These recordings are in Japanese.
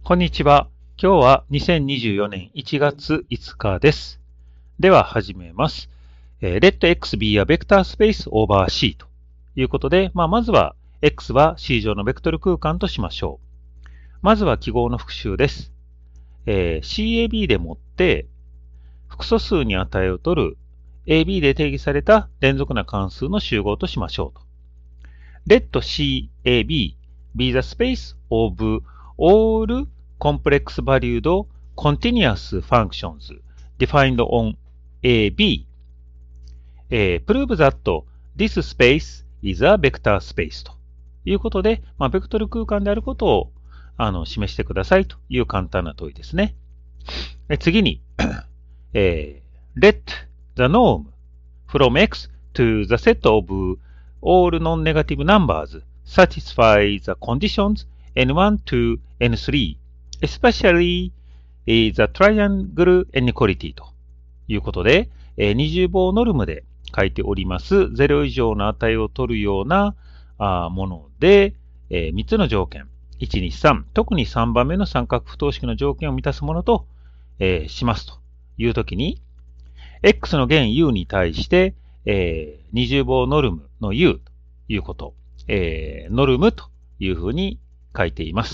こんにちは。今日は2024年1月5日です。では始めます。Let X be a vector space over C ということで、まずは X は C 上のベクトル空間としましょう。まずは記号の復習です。CAB でもって複素数に値を取る AB で定義された連続な関数の集合としましょうと。Let CAB be the space of all complex valued continuous functions defined on AB. Prove that this space is a vector space ということで、ベクトル空間であることを示してくださいという簡単な問いですね。次に、let the norm from X to the set of all non-negative numbers satisfy the conditions N1 to N3, especially the triangle inequality ということで、二重棒ノルムで書いております0以上の値を取るようなもので、3つの条件、1、2、3、特に3番目の三角不等式の条件を満たすものと、しますというときに、X の弦 U に対して、二重棒ノルムの U ということ、ノルムというふうに書いています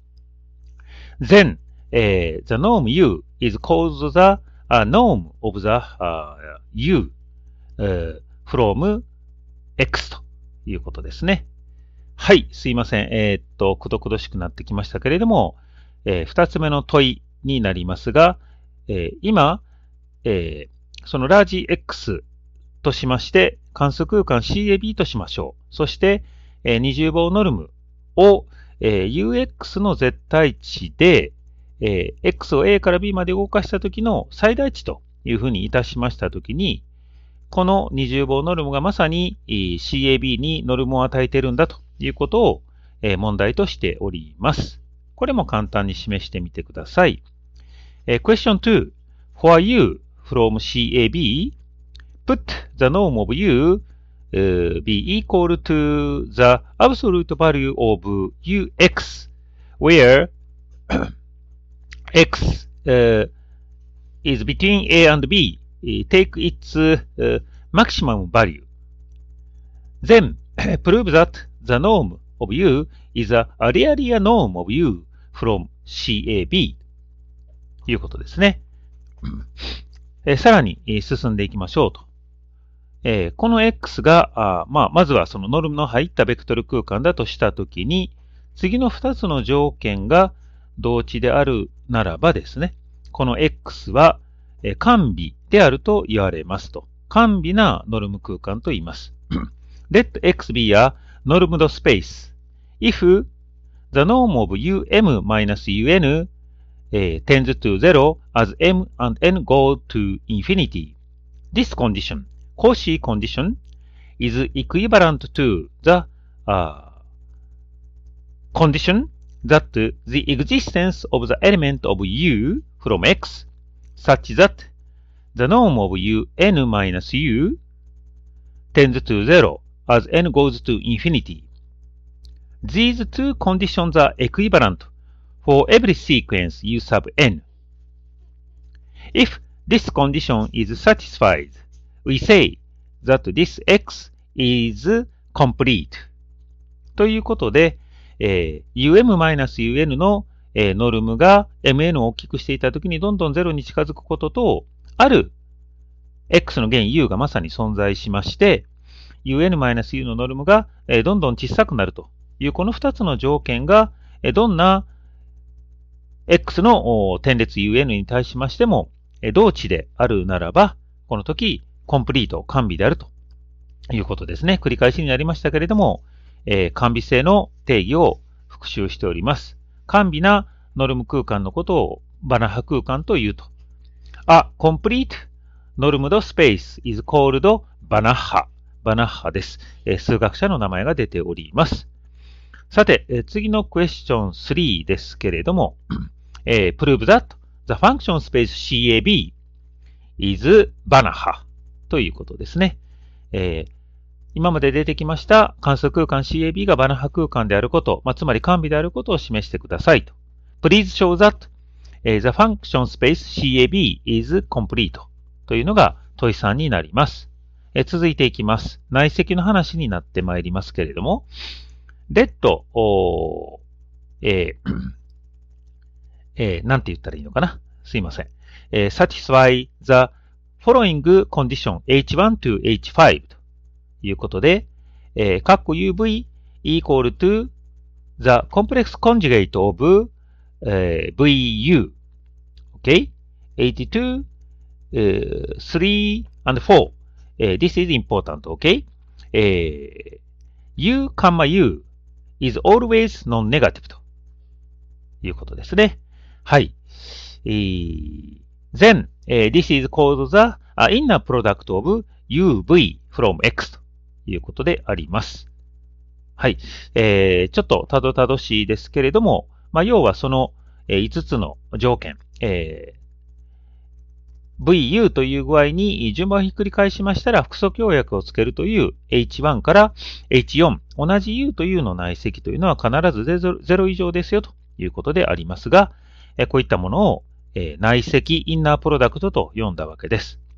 。Then, the norm U is called the norm of the U from X ということですね。はい、すいません。くどくどしくなってきましたけれども、二つ目の問いになりますが、今、そのラージ X としまして、関数空間 CAB としましょう。そして、二重棒ノルムを、UX の絶対値で、X を A から B まで動かしたときの最大値というふうにいたしましたときに、この二重棒ノルムがまさに CAB にノルムを与えているんだということを、問題としております。これも簡単に示してみてください。Question 2. For U from CAB, put the norm of U be equal to the absolute value of UX, where X is between A and B. Take its maximum value. Then prove that the norm of U is a really a norm of U from CAB. ということですね。さらに進んでいきましょうと。この X が、まずはそのノルムの入ったベクトル空間だとしたときに、次の2つの条件が同値であるならばですね、この X は完備であると言われますと。完備なノルム空間と言います。Let X be a normed space if the norm of um-un tends to 0 as m and n go to infinity. This condition,Cauchy condition is equivalent to the condition that the existence of the element of U from X such that the norm of UN minus U tends to 0 as n goes to infinity. These two conditions are equivalent for every sequence U sub n. If this condition is satisfied,We say that this X is complete. ということで、um-un の、ノルムが mn を大きくしていたときにどんどん0に近づくことと、ある X の弦 U がまさに存在しまして、un-u のノルムが、どんどん小さくなるというこの2つの条件が、どんな X の点列 un に対しましても、同値であるならば、この時、コンプリート、完備であるということですね。繰り返しになりましたけれども、完備性の定義を復習しております。完備なノルム空間のことをバナハ空間というと。A complete normed space is called バナッハ。バナッハです。数学者の名前が出ております。さて、次のクエスチョン3ですけれども、prove that the function space CAB is バナッハ。ということですね。今まで出てきました関数空間 CAB がバナハ空間であること、つまり完備であることを示してくださいと。 please show that the function space CAB is complete というのが問い3になります。続いていきます。内積の話になってまいりますけれども、let なんて言ったらいいのかな、すいません。satisfy the following condition H1 to H5 ということで、括弧 UV equal to the complex conjugate of VU. Okay? 82, 3 and 4. This is important. Okay? U, U is always non-negative ということですね。はい。Then, this is called the inner product of UV from X ということであります。はい。ちょっとたどたどしいですけれども、要はその5つの条件、VU という具合に順番をひっくり返しましたら、複素協約をつけるという H1 から H4、同じ U というの内積というのは必ず0以上ですよということでありますが、こういったものを内積インナープロダクトと呼んだわけです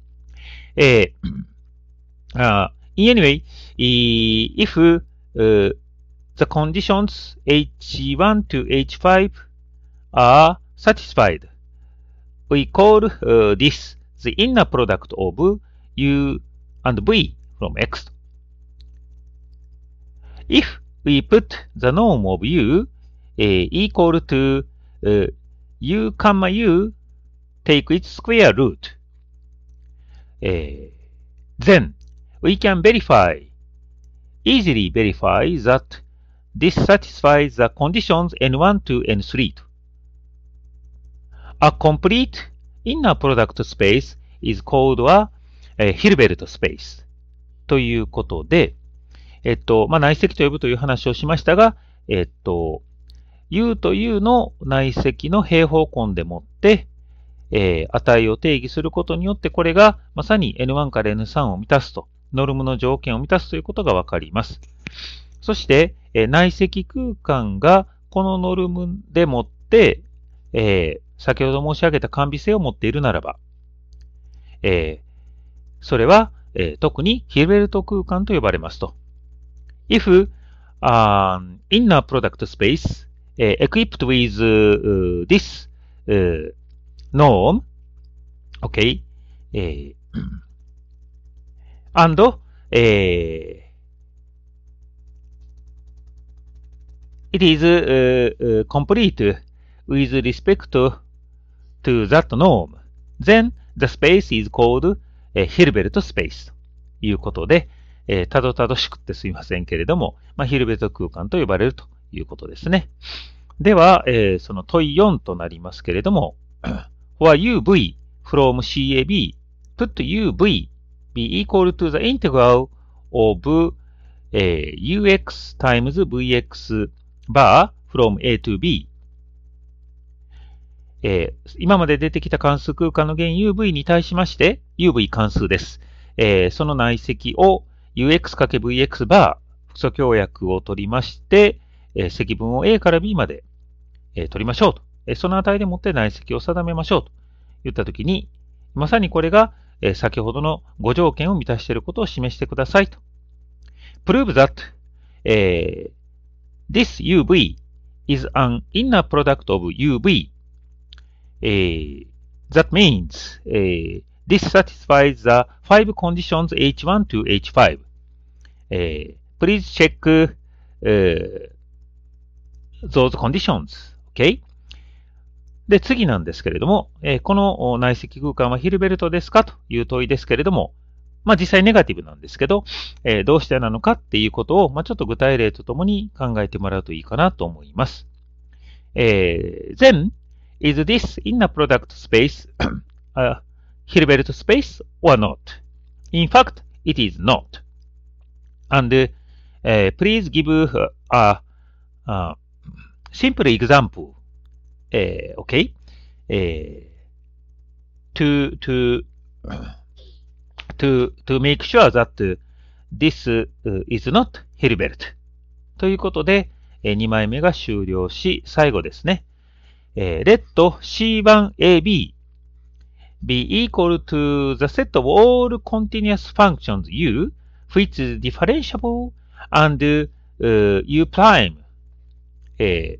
。Anyway, if the conditions H1 to H5 are satisfied, we call this the inner product of U and V from X. If we put the norm of U equal to U, U, take its square root, then we can easily verify that this satisfies the conditions N1 to N3. A complete inner product space is called a Hilbert space ということで、内積と呼ぶという話をしましたが、U というの内積の平方根でもって、値を定義することによって、これがまさに N1 から N3 を満たすと、ノルムの条件を満たすということがわかります。そして、内積空間がこのノルムでもって、先ほど申し上げた完備性を持っているならば、それは、特にヒルベルト空間と呼ばれますと。If an inner product space equipped with this norm, okay, and it is complete with respect to that norm, then the space is called Hilbert space ということで、たどたどしくってすいませんけれども、ヒルベルト空間と呼ばれるということですね。では、その問い4となりますけれども、for UV from CAB, put UV be equal to the integral of UX times VX bar from A to B。今まで出てきた関数空間の弦 UV に対しまして、UV 関数です。その内積を UX×VX バー、複素協約を取りまして、積分を A から B まで、取りましょうと。その値でもって内積を定めましょうと言ったときに、まさにこれが、先ほどの5条件を満たしていることを示してくださいと。Prove that, this UV is an inner product of UV. That means this satisfies the 5 conditions H1 to H5. Please check those conditions. Okay? で、次なんですけれども、この内積空間はヒルベルトですかという問いですけれども、実際ネガティブなんですけど、どうしてなのかっていうことを、ちょっと具体例とともに考えてもらうといいかなと思います。Then, is this inner product space a Hilbert space or not? In fact, it is not. And please give a simple example, okay? To make sure that this is not Hilbert. ということで、2枚目が終了し、最後ですね。 let C1AB be equal to the set of all continuous functions U, which is differentiable, and U prime, the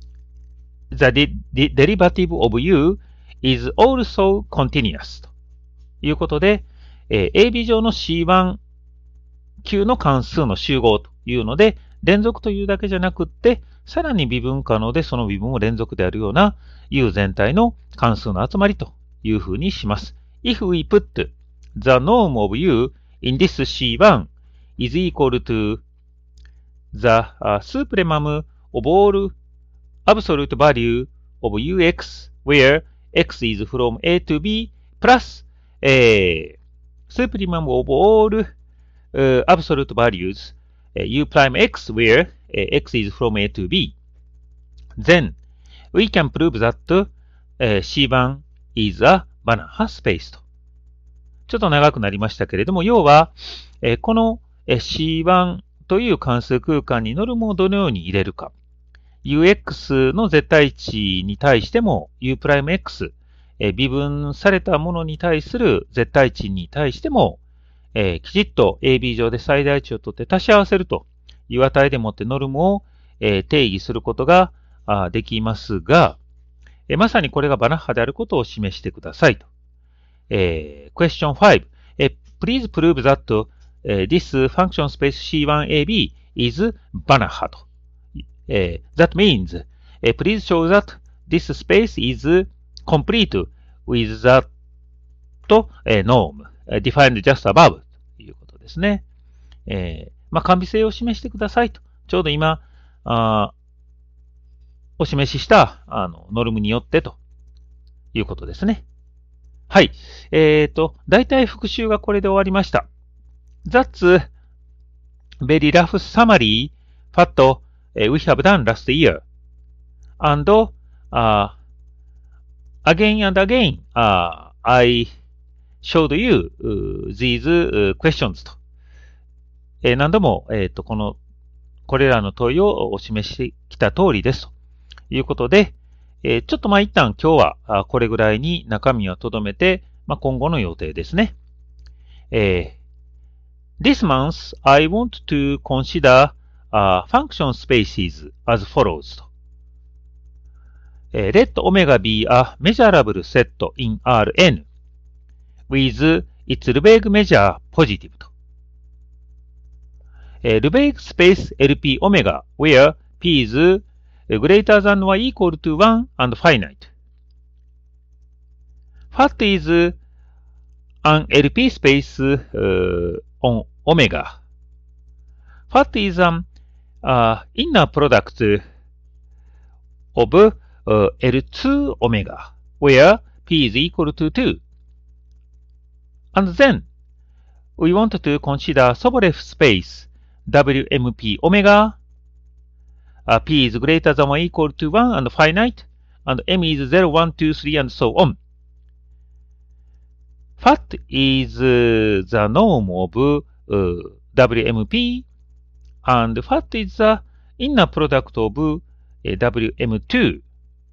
derivative of U is also continuous ということで、AB 上の C1 級の関数の集合というので、連続というだけじゃなくって、さらに微分可能でその微分も連続であるような U 全体の関数の集まりというふうにします。If we put the norm of U in this C1 is equal to the supremum of all absolute value of Ux where X is from A to B plus supremum of all absolute values U prime X where X is from A to B. Then we can prove that C1 is a Banach space と。ちょっと長くなりましたけれども、要は、この C1 という関数空間にノルムをどのように入れるか。Ux の絶対値に対しても U'X、微分されたものに対する絶対値に対しても、きちっと AB 上で最大値を取って足し合わせるという値でもってノルムを、定義することができますが、まさにこれがバナッハであることを示してくださいと。Question 5. Please prove that this function space C1AB is Banach と。That means, please show that this space is complete with that norm defined just above ということですね。完備性を示してくださいと。ちょうど今、お示ししたノルムによってということですね。はい。大体復習がこれで終わりました。That's very rough summary what we have done last year. And again and again, I showed you these questions と。何度も、これらの問いをお示してきた通りですということで、ちょっと一旦今日はこれぐらいに中身をとどめて、今後の予定ですね。This month, I want to consider function spaces as follows と。Let omega be a measurable set in Rn with its Lebesgue measure positive と。Lebesgue space LP omega where P is greater than or equal to 1 and finite. What is an LP space on omega? What is an inner product of L2 omega where P is equal to 2? And then we want to consider Sobolev space WMP omega. P is greater than or equal to 1 and finite, and M is 0, 1, 2, 3, and so on. What is the norm of WMP, and what is the inner product of WM2?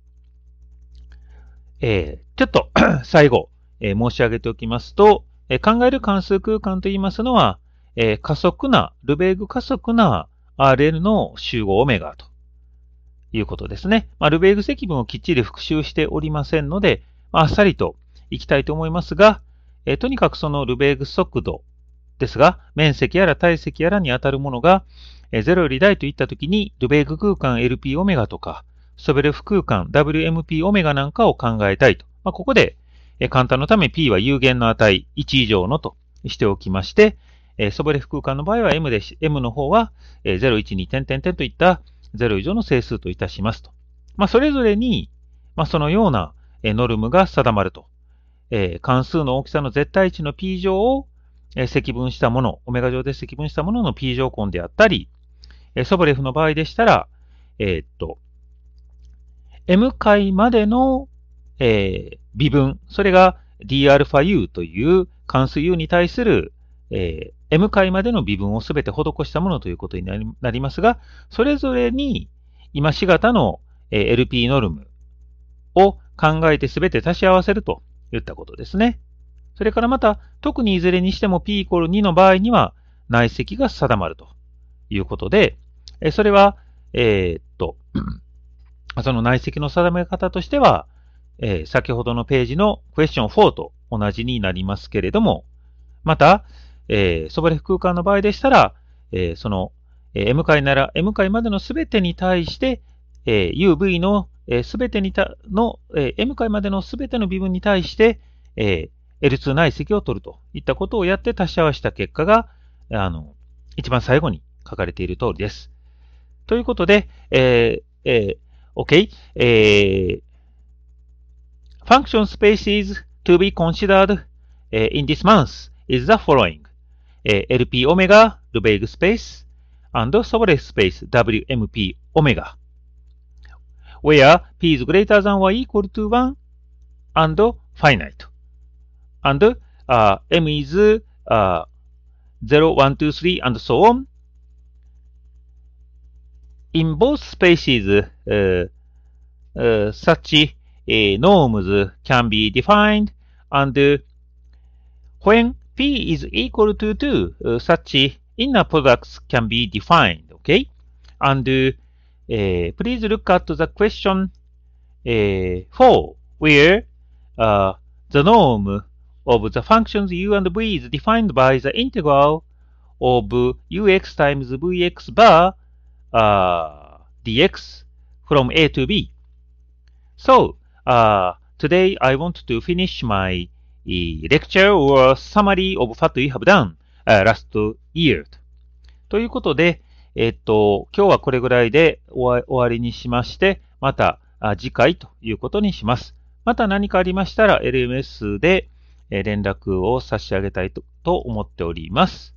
ちょっと最後、申し上げておきますと、考える関数空間といいますのは、加速な、ルベーグ加速な RL の集合オメガということですね。ルベーグ積分をきっちり復習しておりませんので、あっさりといきたいと思いますが、とにかくそのルベーグ速度ですが、面積やら体積やらに当たるものが、0より大といったときに、ルベーグ空間 LP オメガとか、ソベレフ空間 WMP オメガなんかを考えたいと。ここで、簡単のため P は有限の値1以上のとしておきまして、ソベレフ空間の場合は M で、M の方は0、1、2、点々点といった0以上の整数といたしますと。それぞれに、そのようなノルムが定まると。関数の大きさの絶対値の P 乗を積分したもの、オメガ乗で積分したものの P 乗根であったり、ソボレフの場合でしたら、M 解までの、微分、それが d'u という関数 u に対する、M 解までの微分をすべて施したものということになりますが、それぞれに今しがたの、LP ノルムを考えてすべて足し合わせるといったことですね。それからまた、特にいずれにしても p イコール2の場合には内積が定まるということで、それは、その内積の定め方としては、先ほどのページのクエスチョン4と同じになりますけれども、また、ソボレフ空間の場合でしたら、その、M 解なら M 解までのすべてに対して、UV のすべてにM 解までのすべての微分に対して、L2 内積を取るといったことをやって足し合わせた結果が、一番最後に書かれている通りです。ということで、OK、function spaces to be considered in this month is the following. LP omega Lebesgue space and Sobolev space WMP omega, where p is greater than or equal to 1 and finite. And m is 0, 1, 2, 3, and so on. In both spaces, such norms can be defined, and when p is equal to 2, such inner products can be defined. Okay? And please look at the question 4, where the norm of the functions u and v is defined by the integral of ux times vx bar dx from a to b. So, today I want to finish my lecture or summary of what we have done last year. ということで、今日はこれぐらいで終わりにしまして、また次回ということにします。また何かありましたら LMS で連絡を差し上げたいと思っております。